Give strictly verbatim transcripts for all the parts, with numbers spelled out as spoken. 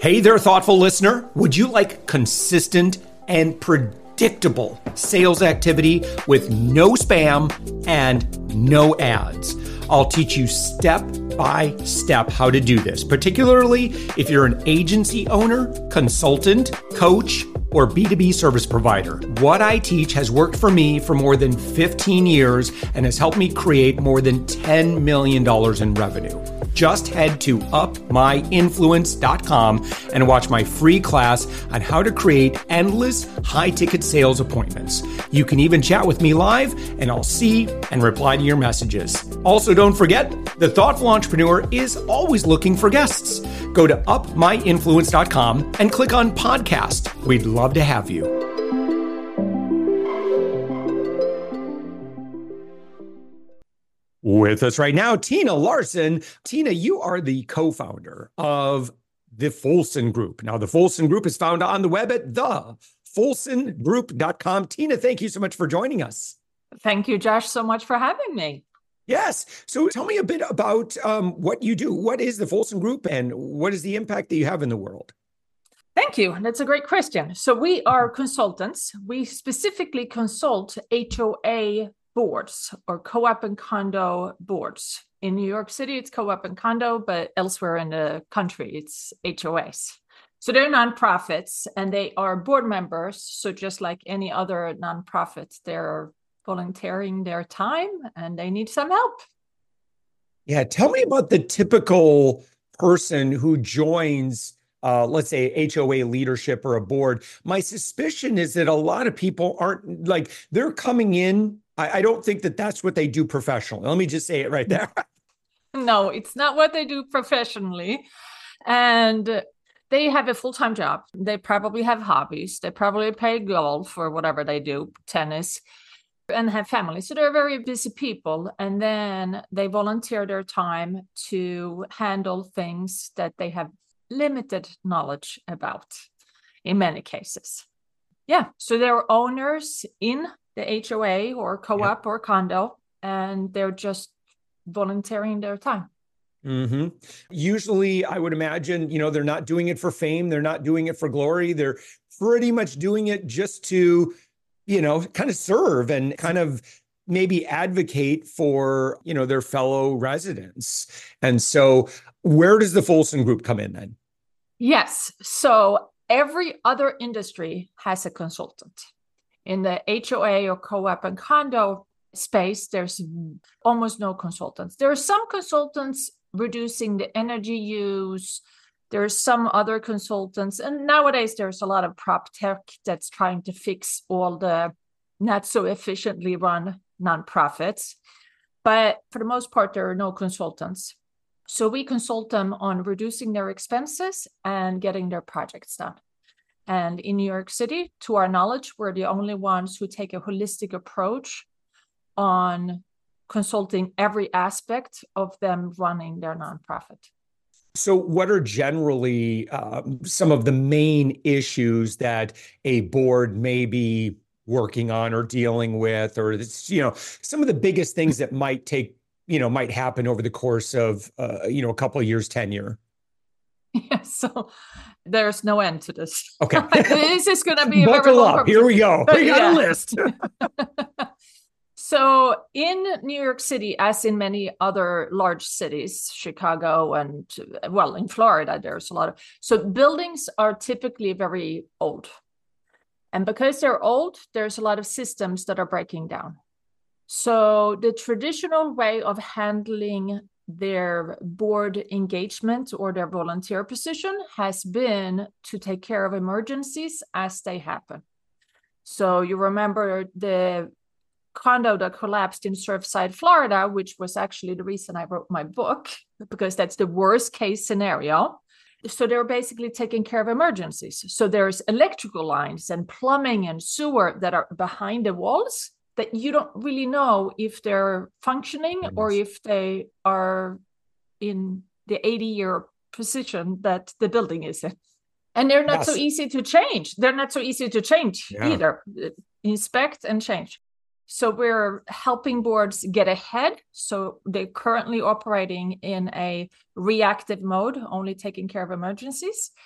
Hey there, thoughtful listener. Would you like consistent and predictable sales activity with no spam and no ads? I'll teach you step by step how to do this, particularly if you're an agency owner, consultant, coach, or B two B service provider. What I teach has worked for me for more than fifteen years and has helped me create more than ten million dollars in revenue. Just head to up my influence dot com and watch my free class on how to create endless high-ticket sales appointments. You can even chat with me live, and I'll see and reply to your messages. Also, don't forget, the Thoughtful Entrepreneur is always looking for guests. Go to up my influence dot com and click on podcast. We'd love to have you. With us right now, Tina Larson. Tina, you are the co-founder of the Folson Group. Now, the Folson Group is found on the web at the folson group dot com. Tina, thank you so much for joining us. Thank you, Josh, so much for having me. Yes. So tell me a bit about um, what you do. What is the Folson Group and what is the impact that you have in the world? Thank you. That's a great question. So we are consultants. We specifically consult H O A boards or co-op and condo boards. In New York City, it's co-op and condo, but elsewhere in the country, it's H O As. So they're nonprofits and they are board members. So just like any other nonprofit, they're volunteering their time and they need some help. Yeah. Tell me about the typical person who joins, uh, let's say, H O A leadership or a board. My suspicion is that a lot of people aren't like, they're coming in. I, I don't think that that's what they do professionally. Let me just say it right there. No, it's not what they do professionally. And they have a full-time job. They probably have hobbies. They probably play golf or whatever they do, tennis, and have family. So they're very busy people. And then they volunteer their time to handle things that they have limited knowledge about in many cases. Yeah. So they're owners in the H O A or co-op yep. or condo, and they're just volunteering their time. Mm-hmm. Usually, I would imagine, you know, they're not doing it for fame. They're not doing it for glory. They're pretty much doing it just to, you know, kind of serve and kind of maybe advocate for, you know, their fellow residents. And so where does the Folson Group come in then? Yes. So every other industry has a consultant. In the H O A or co-op and condo space, there's almost no consultants. There are some consultants reducing the energy use. There's some other consultants. And nowadays, there's a lot of prop tech that's trying to fix all the not so efficiently run nonprofits. But for the most part, there are no consultants. So we consult them on reducing their expenses and getting their projects done. And in New York City, to our knowledge, we're the only ones who take a holistic approach on consulting every aspect of them running their nonprofit. So what are generally um, some of the main issues that a board may be working on or dealing with, or this, you know, some of the biggest things that might take, you know, might happen over the course of, uh, you know, a couple of years tenure? Yeah, so there's no end to this. Okay. This is going to be a Buckle very long up. Here we go. We got yeah. a list. So in New York City, as in many other large cities, Chicago and, well, in Florida, there's a lot of, so buildings are typically very old. And because they're old, there's a lot of systems that are breaking down. So the traditional way of handling their board engagement or their volunteer position has been to take care of emergencies as they happen. So you remember the condo that collapsed in Surfside, Florida, which was actually the reason I wrote my book, because that's the worst case scenario. So they're basically taking care of emergencies. So there's electrical lines and plumbing and sewer that are behind the walls that you don't really know if they're functioning yes. or if they are in the eighty-year position that the building is in. And they're not yes. so easy to change. They're not so easy to change yeah. either. Inspect and change. So we're helping boards get ahead. So they're currently operating in a reactive mode, only taking care of emergencies.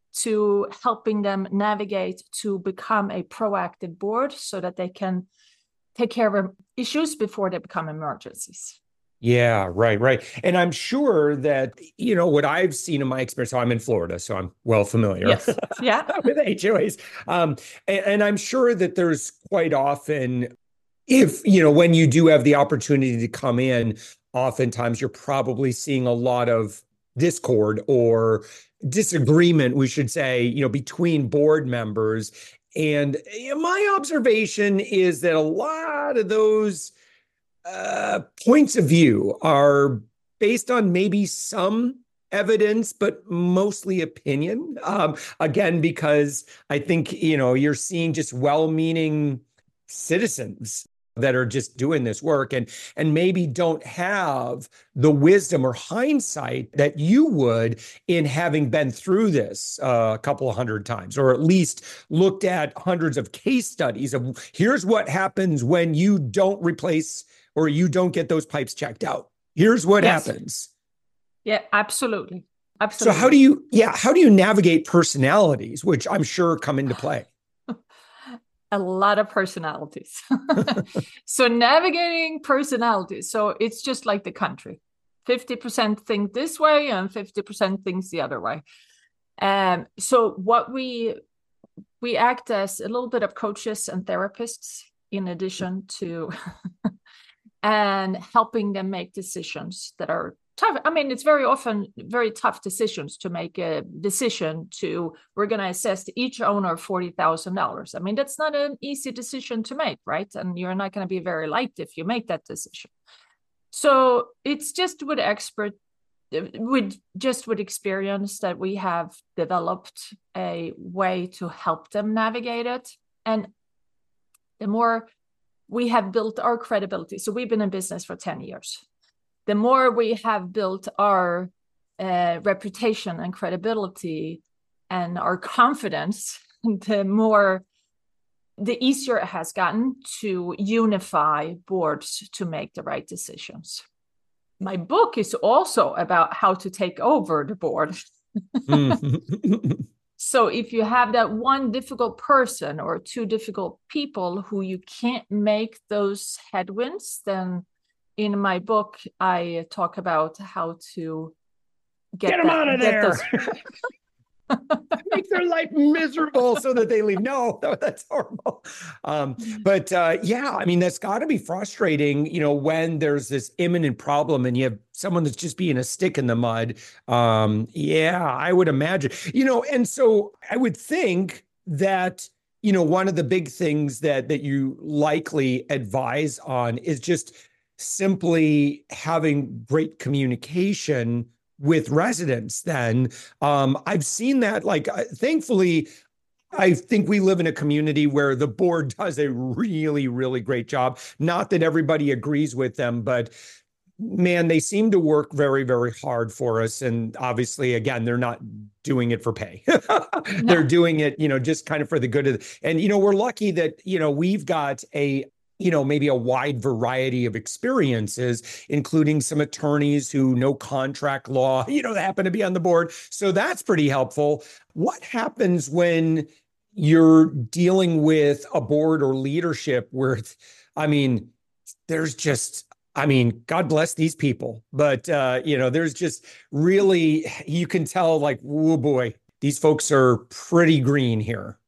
to helping them navigate to become a proactive board so that they can take care of issues before they become emergencies. Yeah, right, right. And I'm sure that, you know, what I've seen in my experience, so I'm in Florida, so I'm well familiar yes. yeah. with H O As. Um, and, and I'm sure that there's quite often, if, you know, when you do have the opportunity to come in, oftentimes you're probably seeing a lot of discord or disagreement, we should say, you know, between board members. And my observation is that a lot of those uh, points of view are based on maybe some evidence, but mostly opinion. Um, again, because I think, you know, you're seeing just well-meaning citizens that are just doing this work and and maybe don't have the wisdom or hindsight that you would in having been through this uh, a couple of hundred times, or at least looked at hundreds of case studies of here's what happens when you don't replace or you don't get those pipes checked out. Here's what yes. happens. Yeah, absolutely. Absolutely. So how do you, yeah, how do you navigate personalities, which I'm sure come into play? A lot of personalities. So navigating personalities. So it's just like the country. fifty percent think this way and fifty percent thinks the other way. Um, so what we, we act as a little bit of coaches and therapists in addition to, and helping them make decisions that are tough. I mean, it's very often very tough decisions to make a decision to, we're going to assess each owner forty thousand dollars. I mean, that's not an easy decision to make, right? And you're not going to be very liked if you make that decision. So it's just with expert, with just with experience that we have developed a way to help them navigate it. And the more we have built our credibility, so we've been in business for ten years. The more we have built our uh, reputation and credibility and our confidence, the more, the easier it has gotten to unify boards to make the right decisions. My book is also about how to take over the board. So if you have that one difficult person or two difficult people who you can't make those headwinds, then in my book, I talk about how to get, get them that, out of get there. Those... Make their life miserable so that they leave. No, that's horrible. Um, but uh, yeah, I mean, that's got to be frustrating, you know, when there's this imminent problem and you have someone that's just being a stick in the mud. Um, yeah, I would imagine, you know, and so I would think that, you know, one of the big things that that you likely advise on is just simply having great communication with residents. Then um, I've seen that, like, uh, thankfully, I think we live in a community where the board does a really, really great job. Not that everybody agrees with them, but man, they seem to work very, very hard for us. And obviously, again, they're not doing it for pay. They're doing it, you know, just kind of for the good of it. And, you know, we're lucky that, you know, we've got a you know, maybe a wide variety of experiences, including some attorneys who know contract law, you know, that happen to be on the board. So that's pretty helpful. What happens when you're dealing with a board or leadership where, I mean, there's just, I mean, God bless these people, but, uh, you know, there's just really, you can tell like, oh boy, these folks are pretty green here.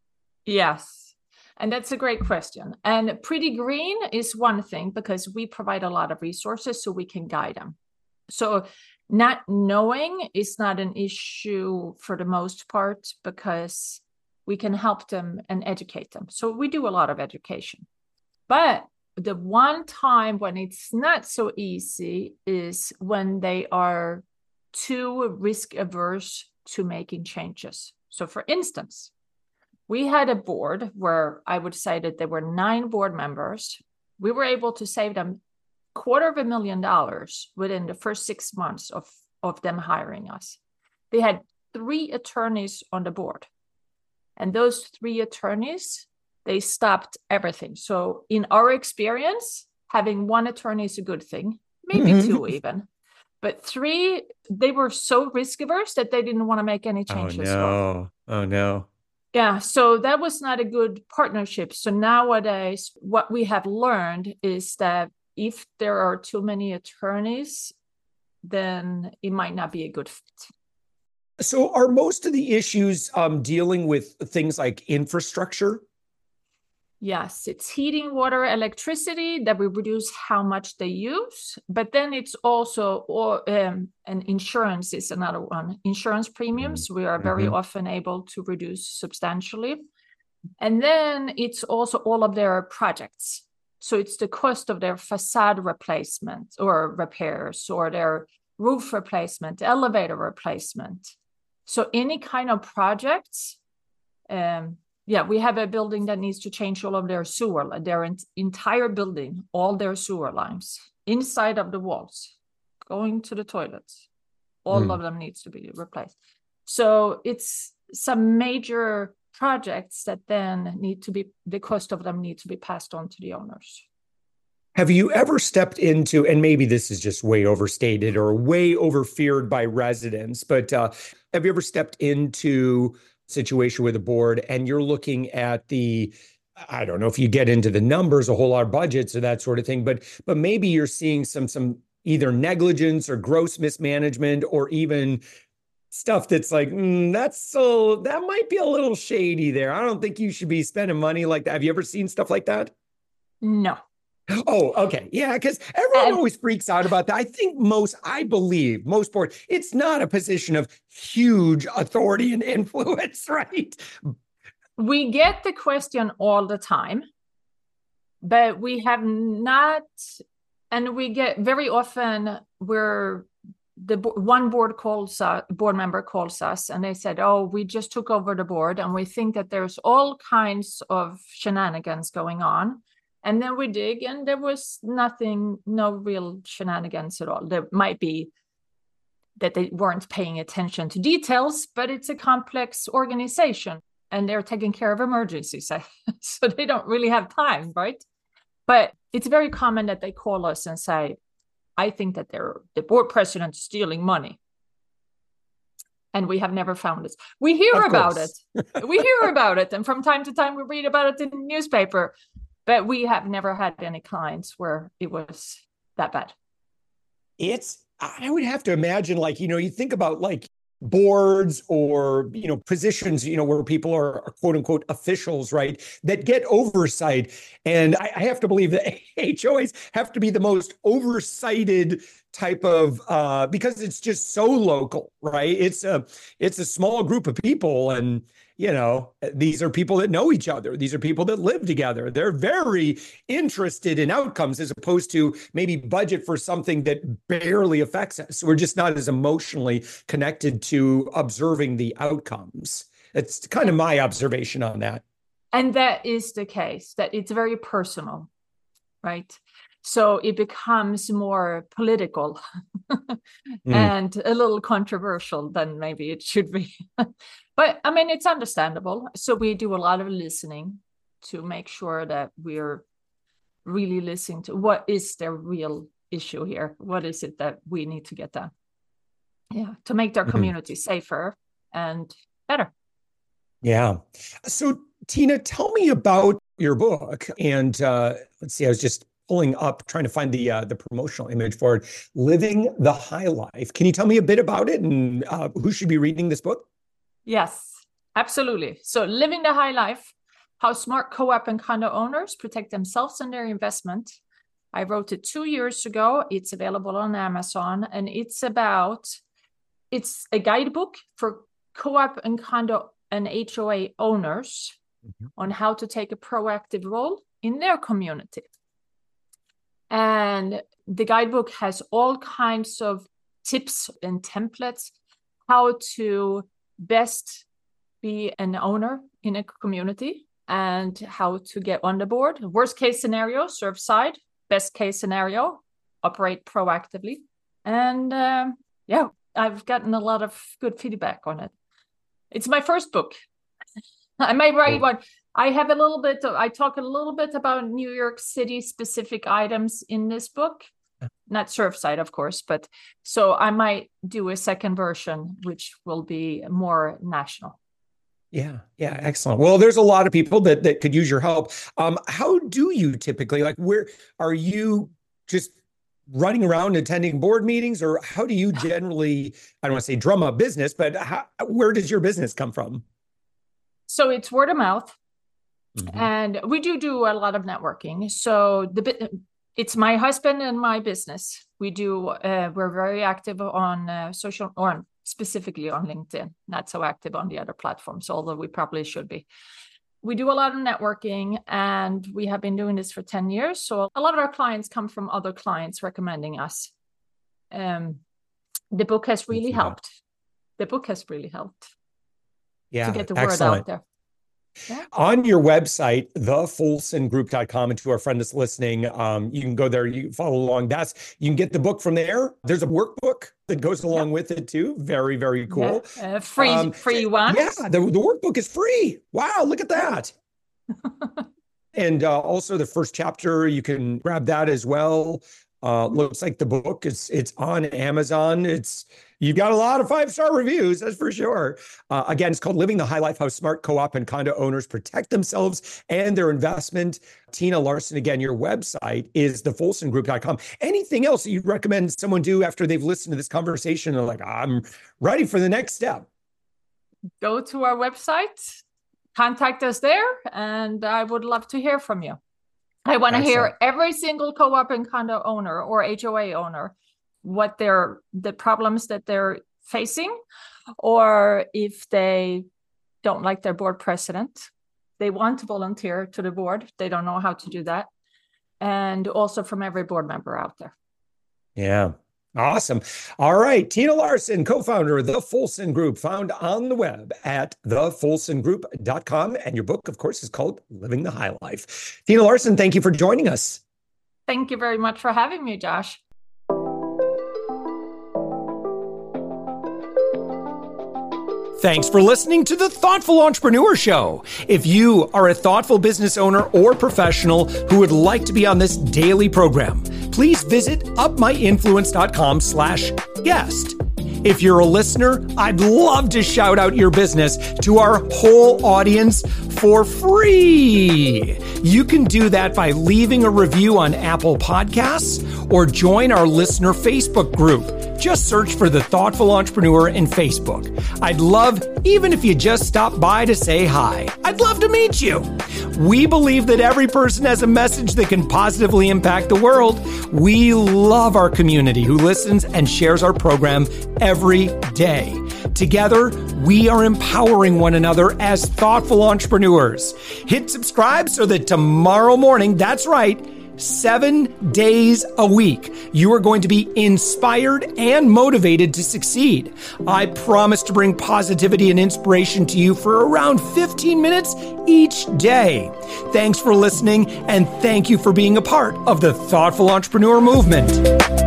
Yes. And that's a great question. And pretty green is one thing because we provide a lot of resources so we can guide them. So not knowing is not an issue for the most part because we can help them and educate them. So we do a lot of education. But the one time when it's not so easy is when they are too risk averse to making changes. So for instance, we had a board where I would say that there were nine board members. We were able to save them a quarter of a million dollars within the first six months of, of them hiring us. They had three attorneys on the board. And those three attorneys, they stopped everything. So in our experience, having one attorney is a good thing, maybe mm-hmm. two even. But three, they were so risk averse that they didn't want to make any changes. Oh, no. Oh, no. Yeah, so that was not a good partnership. So nowadays, what we have learned is that if there are too many attorneys, then it might not be a good fit. So are most of the issues um, dealing with things like infrastructure? Yes, it's heating, water, electricity that we reduce how much they use. But then it's also, or um, and insurance is another one. Insurance premiums, we are very mm-hmm. often able to reduce substantially. And then it's also all of their projects. So it's the cost of their facade replacement or repairs, or their roof replacement, elevator replacement. So any kind of projects, um, yeah, we have a building that needs to change all of their sewer, their entire building, all their sewer lines, inside of the walls, going to the toilets. All mm. of them needs to be replaced. So it's some major projects that then need to be, the cost of them need to be passed on to the owners. Have you ever stepped into, and maybe this is just way overstated or way overfeared by residents, but uh, have you ever stepped into situation with a board and you're looking at the, I don't know if you get into the numbers, a whole lot of budgets or that sort of thing, but but maybe you're seeing some some either negligence or gross mismanagement or even stuff that's like, mm, that's so, that might be a little shady there. I don't think you should be spending money like that. Have you ever seen stuff like that? No. Oh, okay. Yeah, because everyone um, always freaks out about that. I think most, I believe, most boards, it's not a position of huge authority and influence, right? We get the question all the time, but we have not, and we get very often where the one board calls us, board member calls us and they said, oh, we just took over the board and we think that there's all kinds of shenanigans going on. And then we dig, and there was nothing, no real shenanigans at all. There might be that they weren't paying attention to details, but it's a complex organization, and they're taking care of emergencies. So they don't really have time, right? But it's very common that they call us and say, I think that they're, the board president is stealing money. And we have never found it. We hear of about course. it. We hear about it. And from time to time, we read about it in the newspaper. But we have never had any clients where it was that bad. It's, I would have to imagine, like, you know, you think about like boards or, you know, positions, you know, where people are quote unquote officials, right, that get oversight. And I, I have to believe that H O As have to be the most oversighted type of, uh, because it's just so local, right? It's a, it's a small group of people, and you know, these are people that know each other. These are people that live together. They're very interested in outcomes as opposed to maybe budget for something that barely affects us. We're just not as emotionally connected to observing the outcomes. It's kind of my observation on that. And that is the case, that it's very personal, right? So it becomes more political mm. and a little controversial than maybe it should be. But I mean, it's understandable. So we do a lot of listening to make sure that we're really listening to what is the real issue here? What is it that we need to get done? Yeah, to make their community mm-hmm. safer and better. Yeah. So Tina, tell me about your book. And uh, let's see, I was just pulling up, trying to find the uh, the promotional image for it, Living the High Life. Can you tell me a bit about it and uh, who should be reading this book? Yes, absolutely. So Living the High Life, How Smart Co-op and Condo Owners Protect Themselves and Their Investment. I wrote it two years ago. It's available on Amazon, and it's about, it's a guidebook for co-op and condo and H O A owners mm-hmm. on how to take a proactive role in their community. And the guidebook has all kinds of tips and templates, how to best be an owner in a community and how to get on the board. Worst case scenario, serve side. Best case scenario, operate proactively. And um, yeah, I've gotten a lot of good feedback on it. It's my first book. I may write one. I have a little bit, of, I talk a little bit about New York City specific items in this book, not Surfside, of course, but so I might do a second version, which will be more national. Yeah, yeah, excellent. Well, there's a lot of people that that could use your help. Um, how do you typically, like, where are you just running around attending board meetings, or how do you generally, I don't want to say drum up business, but how, where does your business come from? So it's word of mouth. Mm-hmm. And we do do a lot of networking. So the it's my husband and my business. We do, uh, we're very active on uh, social, or specifically on LinkedIn, not so active on the other platforms, although we probably should be. We do a lot of networking, and we have been doing this for ten years. So a lot of our clients come from other clients recommending us. Um, the book has really helped. The book has really helped. Yeah, to get the excellent. word out there. Yeah. On your website, the folson group dot com, and to our friend that's listening, um, you can go there, you follow along. That's, you can get the book from there. There's a workbook that goes along yeah. with it too. Very, very cool. Yeah. Uh, free, um, free one. Yeah, the, the workbook is free. Wow, look at that. And uh, also the first chapter, you can grab that as well. Uh, looks like the book is it's on Amazon. It's you've got a lot of five-star reviews, that's for sure. Uh, again, it's called Living the High Life: How Smart Co-op and Condo Owners Protect Themselves and Their Investment. Tina Larson, again, your website is the folson group dot com. Anything else that you'd recommend someone do after they've listened to this conversation and they're like, I'm ready for the next step? Go to our website, contact us there, and I would love to hear from you. I want to hear every single co-op and condo owner or H O A owner, what they're, the problems that they're facing, or if they don't like their board president, they want to volunteer to the board, they don't know how to do that. And also from every board member out there. Yeah. Awesome. All right. Tina Larson, co-founder of the Folson Group, found on the web at the folson group dot com. And your book, of course, is called Living the High Life. Tina Larson, thank you for joining us. Thank you very much for having me, Josh. Thanks for listening to the Thoughtful Entrepreneur Show. If you are a thoughtful business owner or professional who would like to be on this daily program, please visit upmyinfluence.com slash guest. If you're a listener, I'd love to shout out your business to our whole audience for free. You can do that by leaving a review on Apple Podcasts or join our listener Facebook group. Just search for The Thoughtful Entrepreneur in Facebook. I'd love, even if you just stop by to say hi, I'd love to meet you. We believe that every person has a message that can positively impact the world. We love our community who listens and shares our program every day. Together, we are empowering one another as thoughtful entrepreneurs. Hit subscribe so that tomorrow morning, that's right, seven days a week, you are going to be inspired and motivated to succeed. I promise to bring positivity and inspiration to you for around fifteen minutes each day. Thanks for listening, and thank you for being a part of the Thoughtful Entrepreneur Movement.